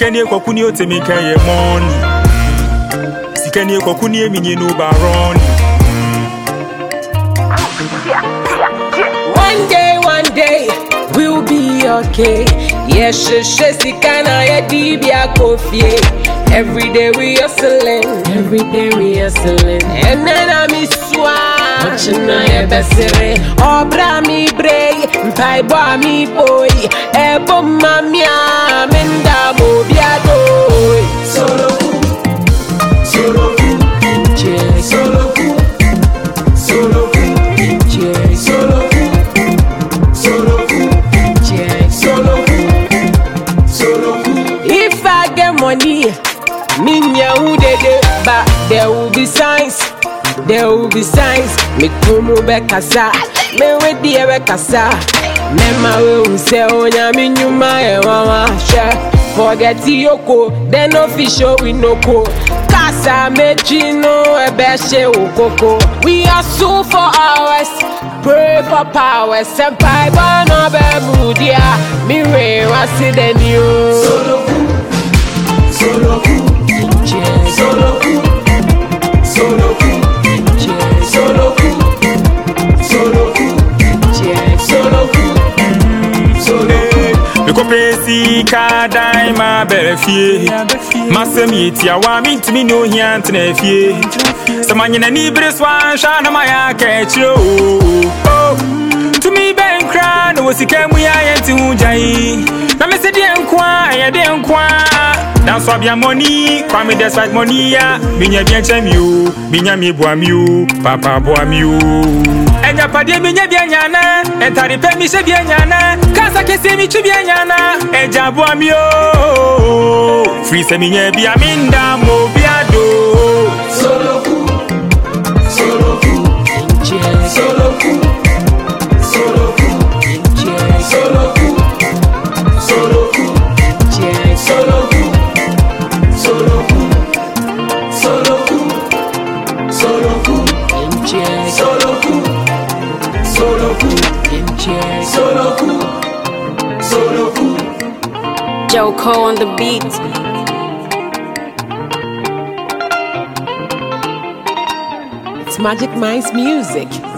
Sikani kwakuni otemeka ye money. Sikani kwakuni eminye no baroni. One day, we'll be okay. Yes, sikana ya dibia coffee. Every day we hustling, and then I miss one. Watching my bessere, obra mi bray, pai boy mi boy, ebo mamia, menda mo biado. Solo, solo, solo, solo, solo. If I get money, minya udede, but there will be signs. Me kumu bekasa, me wedi bekasa. Me ma we unse onya mi nyuma e mama share. Forget yoko, then official we no ko. Kasa me chino e beshe ukoko. We are so for hours, pray for power. Senpai bana be mudia, mi we wasi den you. Solo, solo, solo, solo. Pesi ka dai ma berefie masemi ti awa mintimi no hiant na fie samanyina ni breswa sha na maya ka chiro oh to me ben kra no sika mu ya yenti hujai na me se de nkwa ya de nkwa na so bia money kwa me despite money ya binya bia chami o binya mi bua mi o papa bua mi o enya pade binya bia nyana entari pe mi se bia nyana kasa kesi mi chi bia nyana eja bua mi o free se mi nya bia minda mo bia do solo ku solo ku solo ku solo ku solo ku solo ku solo ku solo ku solo ku solo ku solo ku solo ku solo ku solo ku Joko on the beat. It's Magic Minds music.